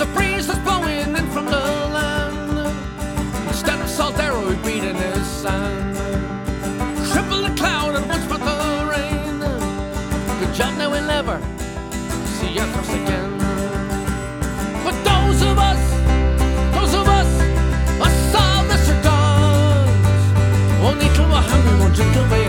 a breeze that's blowing in from the land. Instead of salt arrow, we beat in his sand. Cripple the cloud and watch for the rain. Good job, now we'll never see you cross again. But those of us, us all Mr. Dogs, only till we're hungry, won't drink away.